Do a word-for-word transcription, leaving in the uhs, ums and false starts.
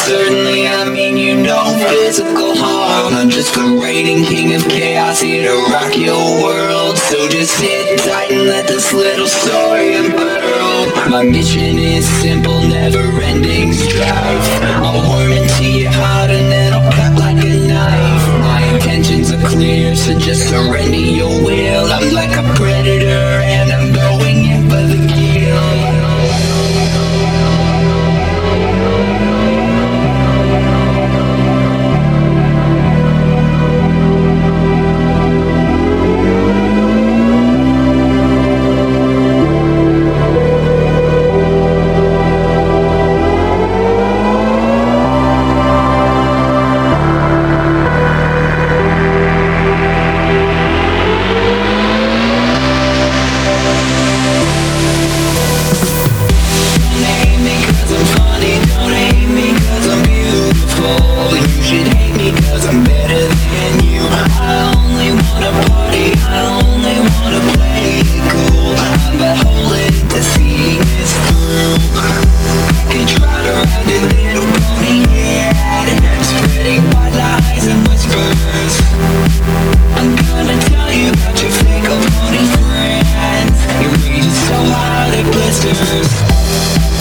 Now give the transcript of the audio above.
certainly, I mean you no physical harm. I'm just the reigning king of chaos, here to rock your world. So just sit tight and let this little story unfurl. My mission is simple, never-ending strife. I'll worm into your heart and then I'll cut like a knife. My intentions are clear, so just surrender your will. I'm like a predator and I'm going in for the kill. Blisters.